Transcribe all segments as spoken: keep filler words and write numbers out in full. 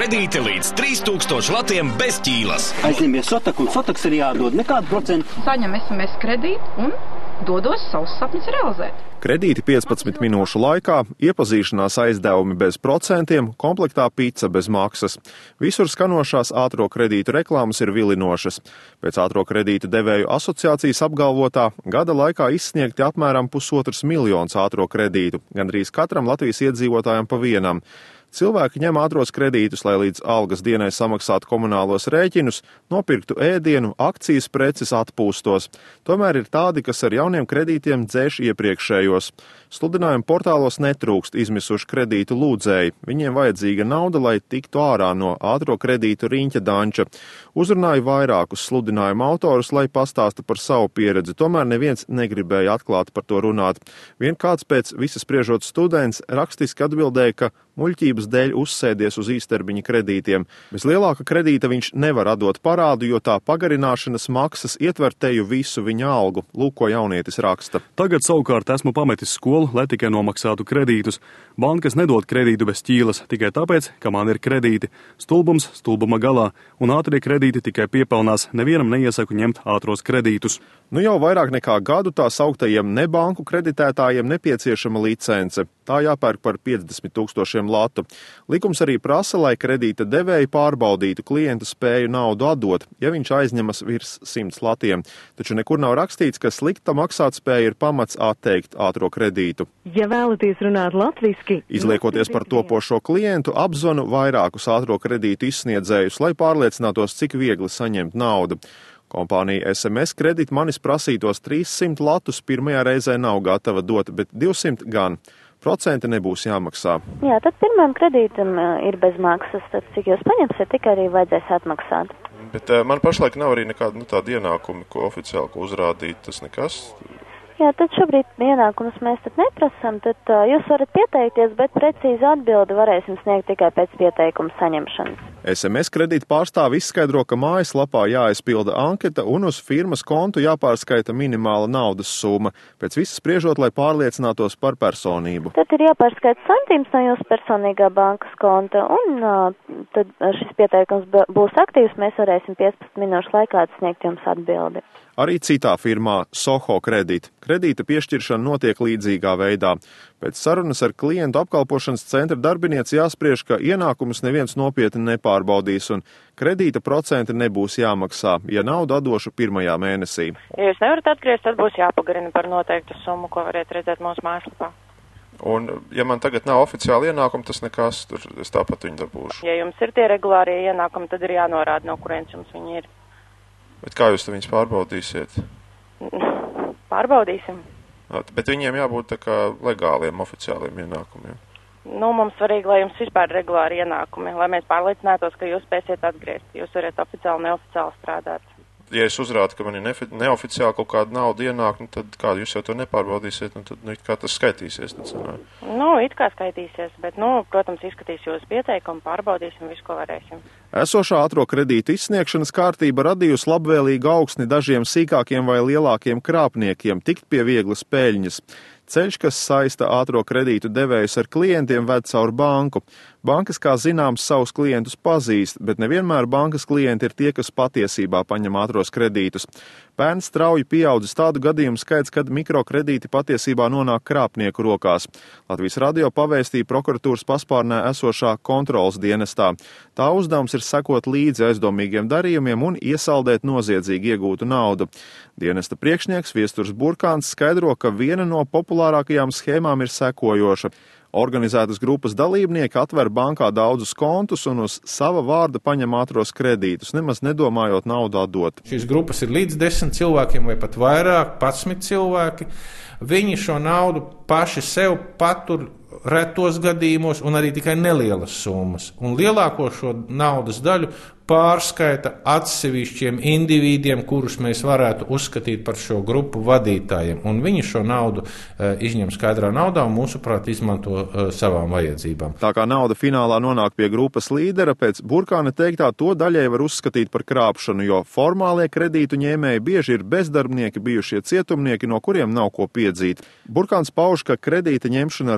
kredīti līdz trīs tūkstoši latiem bez ķīlas. Aizņemies sotaku un sotaks ir jādod nekādu procentu. Saņem es em es kredītu un dodos savus sapņus realizēt. Kredīti piecpadsmit minūšu laikā, iepazīšanās aizdevumi bez procentiem, komplektā pica bez maksas. Visur skanošās ātro kredītu reklāmas ir vilinošas. Pēc ātro kredītu devēju asociācijas apgalvotā gada laikā izsniegti apmēram pusotrs miljons ātro kredītu, gandrīz katram Latvijas iedzīvotājam pa vienam. Cilvēki ņem ātros kredītus, lai līdz algas dienai samaksātu komunālos rēķinus, nopirktu ēdienu, akcijas preces atpūstos. Tomēr ir tādi, kas ar jauniem kredītiem dzēš iepriekšējos. Sludinājumu portālos netrūkst izmisuši kredītu lūdzēji. Viņiem vajadzīga nauda, lai tiktu ārā no ātro kredītu riņķa danča. Uzrunāju vairākus sludinājumu autorus, lai pastāsta par savu pieredzi. Tomēr neviens negribēja atklāt par to runāt. Vien kāds pēc visas spriežot students rakstiski atbildēja, ka muļķības dēļ uzsēdies uz īstermiņa kredītiem. Bez lielāka kredīta viņš nevar atdot parādu, jo tā pagarināšanas maksas ietver teju visu viņa algu. Lūk, ko jaunietis raksta. Tagad savukārt esmu pametis skolu, lai tikai nomaksātu kredītus. Bankas nedod kredītu bez ķīlas, tikai tāpēc, ka man ir kredīti. Stulbums stulbuma galā, un ātrie kredīti tikai piepelnās. Nevienam neiesaku ņemt ātros kredītus. Nu jau vairāk nekā gadu tā sauktajiem nebanku kreditētājiem nepieciešama licence. Tā jāpērk par piecdesmit tūkstošiem latu. Likums arī prasa, lai kredīta devēji pārbaudītu klientu spēju naudu atdot, ja viņš aizņemas virs simts latiem. Taču nekur nav rakstīts, ka slikta maksātspēja ir pamats atteikt ātro kredītu. Ja vēlaties runāt latviski, Izliekoties par topošo klientu, apzvanu vairākus ātro kredītu izsniedzējus, lai pārliecinātos, cik viegli saņemt naudu. Kompānija es em es kredīt manis prasītos trīssimt latus pirmajā reizē nav gatava dot, bet divsimt gan. Procenti nebūs jāmaksā. Jā, tad pirmajam kredītam ir bez maksas, tad cik jūs paņemsiet, tikai arī vajadzēs atmaksāt. Bet uh, man pašlaik nav arī nekāda nu, tāda ienākuma, ko oficiāli ko uzrādīt, tas nekas. Jā, tad šobrīd ienākumus mēs tad neprasam, tad uh, jūs varat pieteikties, bet precīzi atbildi varēsim sniegt tikai pēc pieteikuma saņemšanas. es em es kredīta pārstāvi izskaidro, ka mājaslapā jāaizpilda anketa un uz firmas kontu jāpārskaita minimāla naudas summa, pēc visas spriežot, lai pārliecinātos par personību. Tad ir jāpārskaita santīms no jūsu personīgā bankas konta, un uh, tad šis pieteikums būs aktīvs, mēs varēsim piecpadsmit minūšu laikā sniegt jums atbildi. Arī citā firmā Soho Kredīt. Kredīta piešķiršana notiek līdzīgā veidā. Pēc sarunas ar klientu apkalpošanas centra darbinieci jāspriež, ka ienākumus neviens nopietni nepārbaudīs un kredīta procenti nebūs jāmaksā, ja naudu atdošu pirmajā mēnesī. Ja jūs nevarat atgriezt, tad būs jāpagarina par noteiktu summu, ko variet redzēt mūsu mājaslapā. Un, ja man tagad nav oficiāli ienākumi, tas nekas, tur es tāpat viņu dabūšu. Ja jums ir tie regulārie ienākumi, tad ir jānorāda, no kurienes jums viņi ir. Bet kā jūs viņus pārbaudīsiet? Pārbaudīsim. Bet viņiem jābūt tā kā legāliem, oficiāliem ienākumiem. Nu, mums svarīgi, lai jums vispār regulāri ienākumi, lai mēs pārliecinātos, ka jūs spēsiet atgriezt. Jūs varat oficiāli, neoficiāli strādāt. Ja es uzrādu, ka man ir nefi- neoficiāli kaut kāda nauda ienāk, nu tad kā jūs jau to nepārbaudīsiet, nu tad nu, kā tas skaitīsies? Tad, nu, it kā skaitīsies, bet, nu, protams, izskatīs jūsu pieteikumu, pārbaudīsim visu, ko varēsim. Esošā ātro kredītu izsniegšanas kārtība radījusi labvēlīgu augsni dažiem sīkākiem vai lielākiem krāpniekiem tikt pie vieglas peļņas. Ceļš, kas saista ātro kredītu devējus ar klientiem, ved caur banku. Bankas, kā zināms, savus klientus pazīst, bet nevienmēr bankas klienti ir tie, kas patiesībā paņem ātros kredītus. Pērn strauji pieaudzis tādu gadījumu skaits, kad mikrokredīti patiesībā nonāk krāpnieku rokās. Latvijas radio pavēstīja prokuratūras paspārnē esošā kontrolas dienestā. Tā uzdevums ir sekot līdzi aizdomīgiem darījumiem un iesaldēt noziedzīgi iegūtu naudu. Dienesta priekšnieks Viesturs Burkāns skaidro, ka viena no populārākajām schēmām ir sekojoša. Organizētas grupas dalībnieki atver bankā daudzus kontus un uz sava vārda paņem ātros kredītus, nemaz nedomājot naudu atdot. Šīs grupas ir līdz desmit cilvēkiem vai pat vairāk, padsmit cilvēki. Viņi šo naudu paši sev patur retos gadījumos un arī tikai nelielas summas. Un lielāko šo naudas daļu pārskaita atsevišķiem individiem, kurus mēs varētu uzskatīt par šo grupu vadītājiem. Un viņi šo naudu uh, izņem skaidrā naudā un mūsuprāt izmanto uh, savām vajadzībām. Tā kā nauda finālā nonāk pie grupas līdera, pēc Burkāna teiktā to daļai var uzskatīt par krāpšanu, jo formālie kredītu ņēmēji bieži ir bezdarbnieki, bijušie cietumnieki, no kuriem nav ko piedzīt. Burkāns pauž, ka kredīta ņemšana ar domu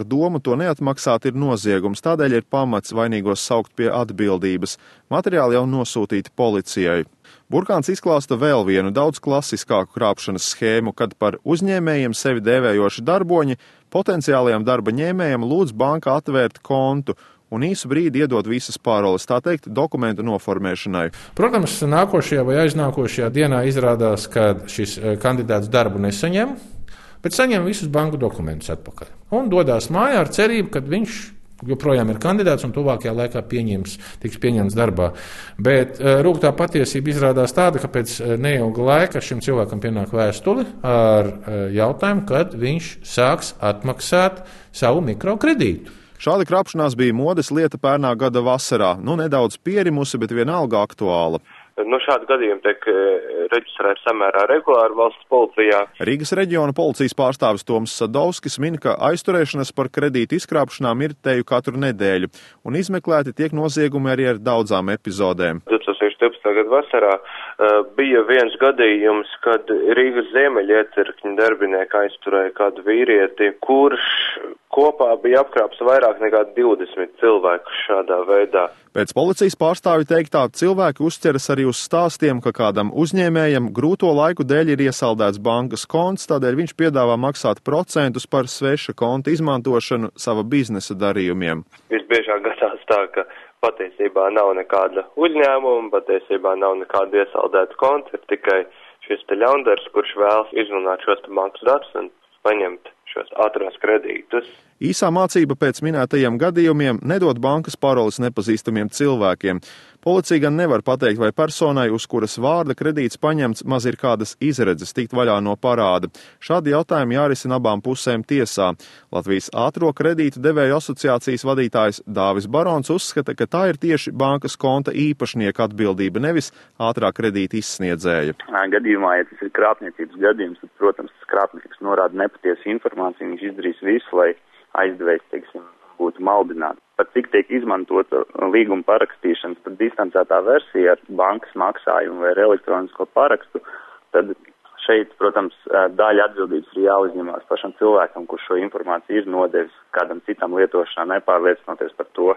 to neatmaksāt ir noziegums, tādēļ ir pamats vainīgos saukt pie atbildības. Materiāli jau nosūtīti policijai. Burkāns izklāsta vēl vienu daudz klasiskāku krāpšanas schēmu, kad par uzņēmējiem sevi dēvējoši darboņi potenciālajam darba ņēmējam lūdz banka atvērt kontu un īsu brīdi iedot visas paroles, tā teikt, dokumentu noformēšanai. Protams, nākošajā vai aiznākošajā dienā izrādās, ka šis kandidāts darbu nesaņem, bet saņem visus banku dokumentus atpakaļ. Un dodās mājā ar cerību, ka viņš joprojām ir kandidāts un tuvākajā laikā pieņems, tiks pieņemts darbā. Bet rūgtā patiesība izrādās tāda, ka pēc neilga laika šim cilvēkam pienāk vēstuli ar jautājumu, kad viņš sāks atmaksāt savu mikrokredītu. Šāda krāpšanās bija modes lieta pērnā gada vasarā, nu nedaudz pierimusi, bet vienalga aktuāla. Nu, šādi gadījumi tiek reģistrēti samērā regulāri valsts policijā. Rīgas reģiona policijas pārstāvis Toms Sadovskis min, ka aizturēšanas par kredītu izkrāpšanām ir teju katru nedēļu, un izmeklēti tiek noziegumi arī ar daudzām epizodēm. divtūkstoš divpadsmitā gada vasarā uh, bija viens gadījums, kad Rīgas ziemeļiecirkņa darbinieki aizturēja kādu vīrieti, kurš kopā bija apkrāps vairāk nekā divdesmit cilvēkus šādā veidā. Pēc policijas pārstāvju teiktā, cilvēki uzķeras arī uz stāstiem, ka kādam uzņēmējam grūto laiku dēļ ir iesaldēts bankas konts, tādēļ viņš piedāvā maksāt procentus par sveša konta izmantošanu sava biznesa darījumiem. Visbiežāk gadās tā, ka patiesībā nav nekāda uzņēmuma, patiesībā nav nekāda iesaldēta konta, ir tikai šis te ļaundars, kurš vēlas izrunāt šos te bankas datus un paņemt šos ātros kredītus. Īsā mācība pēc minētajiem gadījumiem nedod bankas paroles nepazīstamiem cilvēkiem. Policija gan nevar pateikt, vai personai, uz kuras vārda kredīts paņemts, maz ir kādas izredzes tikt vaļā no parāda. Šādi jautājumi jārisina abām pusēm tiesā. Latvijas ātro kredītu devēju asociācijas vadītājs Dāvis Barons uzskata, ka tā ir tieši bankas konta īpašnieka atbildība, nevis ātrā kredīta izsniedzēja. Gadījumā, ja tas ir krāpniecības gadījums, tad, protams, krāpnieks norāda nepatiesu informāciju, viņš izdarīs visu, lai aizdevējs, teiksim, būtu maldināts. Pat cik tiek izmantota līguma parakstīšanas pat distancētā versija ar bankas maksājumu vai ar elektronisko parakstu, tad šeit, protams, daļa atbildības ir jāuzņemās pašam cilvēkam, kurš šo informāciju ir nodevis kādam citam lietošanā, nepārliecinoties par to,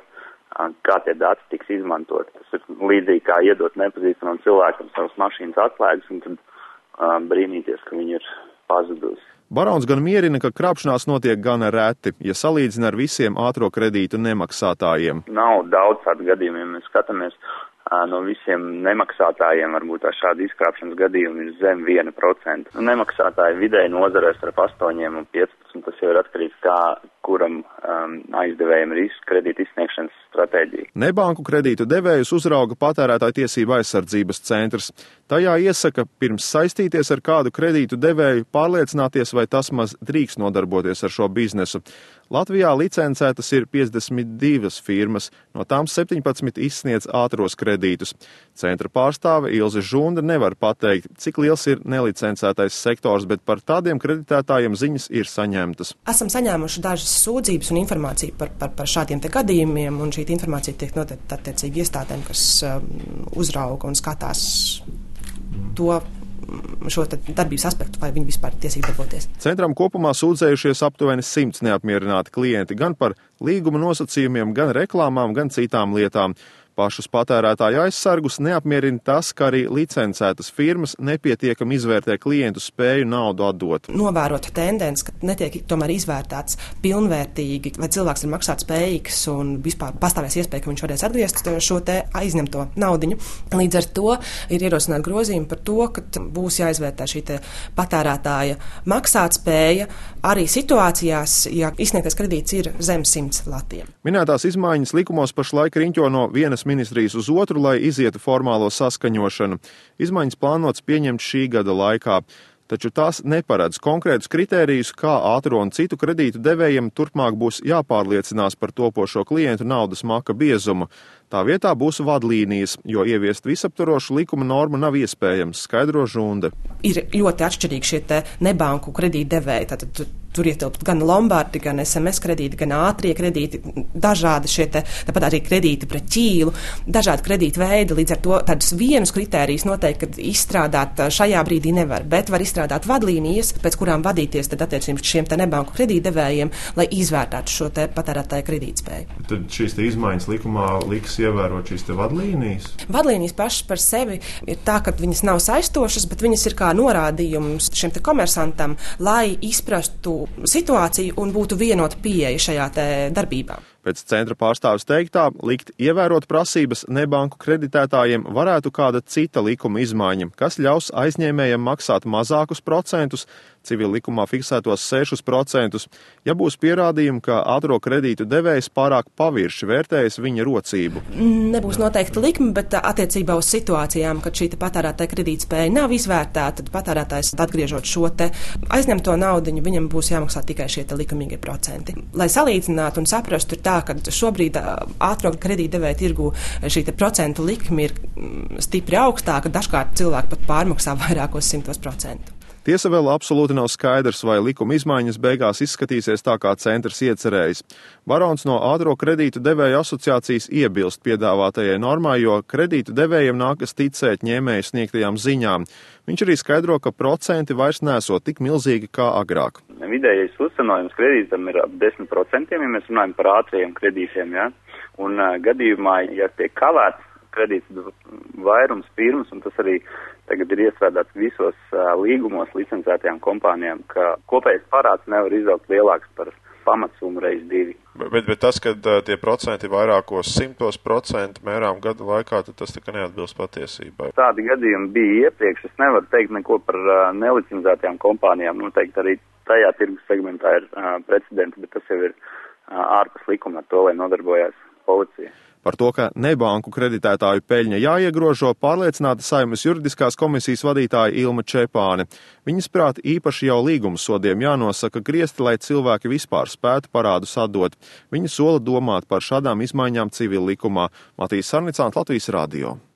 kā tie dati tiks izmantot. Tas ir līdzīgi kā iedot nepazīstamam cilvēkam savas mašīnas atslēgas un tad uh, brīnīties, ka viņi ir pazudusi. Barons gan mierina, ka krāpšanās notiek gana reti, ja salīdzina ar visiem ātro kredītu nemaksātājiem. Nav daudz tādu gadījumu, ja mēs skatāmies uh, no visiem nemaksātājiem, varbūt tā šāda izkrāpšanas gadījuma ir zem viena procenta. Nemaksātāji vidēji nozarē starp astoņiem un piecpadsmit, tas jau ir atkarīgs, kā kuram um, aizdevējiem ir kredīta izsniegšanas stratēģija. Nebanku kredītu devējus uzrauga Patērētāju tiesību aizsardzības centrs. Tajā iesaka pirms saistīties ar kādu kredītu devēju pārliecināties, vai tas maz drīkst nodarboties ar šo biznesu. Latvijā licencētas ir piecdesmit divas firmas, no tām septiņpadsmit izsniedz ātros kredītus. Centra pārstāve Ilze Žunda nevar pateikt, cik liels ir nelicencētais sektors, bet par tādiem kreditētājiem ziņas ir saņemtas. Esam saņēmuši dažas sūdzības un informāciju par, par, par šādiem te gadījumiem, un šī informācija tiek noteikti attiecīgi iestādēm, kas um, uzrauga un skatās to šo darbības aspektu, vai viņi vispār ir tiesīgi darboties. Centram kopumā sūdzējušies aptuveni simts neapmierināti klienti gan par līguma nosacījumiem, gan reklāmām, gan citām lietām. Pašus patērētāju aizsargus neapmierina tas, ka arī licencētas firmas nepietiekami izvērtē klientu spēju naudu atdot. Novērot tendenci, ka netiek tomēr izvērtēts pilnvērtīgi, vai cilvēks ir maksāt spējīgs un vispār pastāvēs iespēja, ka viņš varēs atgriezt šo te aizņemto naudiņu. Līdz ar to ir ierosināta grozījuma par to, ka būs jāizvērtē šī te patērētāja maksāt spēja arī situācijās, ja izsniegtais kredīts ir zem simts latiem. Minētās izmaiņas likumos pašlaik riņķo no vienas ministrijas uz otru, lai izietu formālo saskaņošanu. Izmaiņas plānots pieņemt šī gada laikā, taču tās neparedz konkrētus kritērijus, kā ātro un citu kredītu devējiem turpmāk būs jāpārliecinās par topošo klientu naudas maka biezumu. Tā vietā būs vadlīnijas, jo ieviest visaptvarošu likuma normu nav iespējams, skaidro Žunda. Ir ļoti atšķirīgi šie te nebanku kredītdevēji, tātad tur ietilpt gan lombardi, gan S M S kredīti, gan ātrie kredīti, dažādi šie te, tāpat arī kredīti pret ķīlu, dažādi kredīti veidi, līdz ar to tādus vienus kritērijus noteikti, kad izstrādāt šajā brīdī nevar, bet var izstrādāt vadlīnijas, pēc kurām vadīties tad attiecībā šiem te nebanku kredītdevējiem, lai izvērtātu šo te patērētāju kredītspēju. Tad šīs te izmaiņas likumā liks ievērot šīs te vadlīnijas? Vadlīnijas pašas par sevi ir tā, ka viņas nav saistošas, bet viņas ir kā norādījums šim te komersantam, lai izprastu situāciju un būtu vienota pieeja šajā te darbībā. Pēc centra pārstāvis teiktā, likt ievērot prasības nebanku kreditētājiem varētu kāda cita likuma izmaiņa, kas ļaus aizņēmējiem maksāt mazākus procentus, civil likumā fiksētos sešus procentus, ja būs pierādījumi, ka ātro kredītu devējs pārāk pavirši vērtējas viņa rocību. Nebūs noteikta likme, bet attiecībā uz situācijām, kad šī patērētāja kredītspēja nav izvērtēta, tad patērētājs atgriežot šo te aizņemto naudiņu, viņam būs jāmaksā tikai šie te likumīgie procenti. Lai salīdzinātu un saprastu, ir tā, ka šobrīd ātro kredītdevēja tirgu šī te procentu likme ir stipri augstāka, dažkārt cilvēki pat pārmaksā vairākos simtos procentu. Tiesa vēl absolūti nav skaidrs, vai likuma izmaiņas beigās izskatīsies tā, kā centrs iecerējis. Barons no ātro kredītu devēju asociācijas iebilst piedāvātajai normai, jo kredītu devējiem nākas ticēt ņēmēju sniegtajām ziņām. Viņš arī skaidro, ka procenti vairs nesot tik milzīgi kā agrāk. Vidējais uzcenojums kredītam ir ap desmit procentiem, ja mēs runājam par ātriem kredītiem, ja? Un uh, gadījumā, ja tiek kavēts kredīts vairums pirms, un tas arī tagad ir iestrādāts visos uh, līgumos licencētajām kompānijām, ka kopējais parāds nevar izaugt lielāks par pamatsumu reiz divi. Bet, bet tas, kad uh, tie procenti vairākos simtos procentu mērām gadu laikā, tad tas tikai neatbilst patiesībai. Tādi gadījumi bija iepriekš, es nevaru teikt neko par uh, nelicencētajām kompānijām, noteikti arī tajā tirgus segmentā ir uh, precedenti, bet tas jau ir uh, ārpus likuma ar to, lai nodarbojās policija. Par to, ka nebanku kreditētāju peļņa jāiegrožo, pārliecināta Saeimas juridiskās komisijas vadītāja Ilma Čepāne. Viņas prāt īpaši jau līguma sodiem jānosaka griesti, lai cilvēki vispār spētu parādus atdot. Viņa sola domāt par šādām izmaiņām civil likumā. Matīs Sarnicāns, Latvijas radio.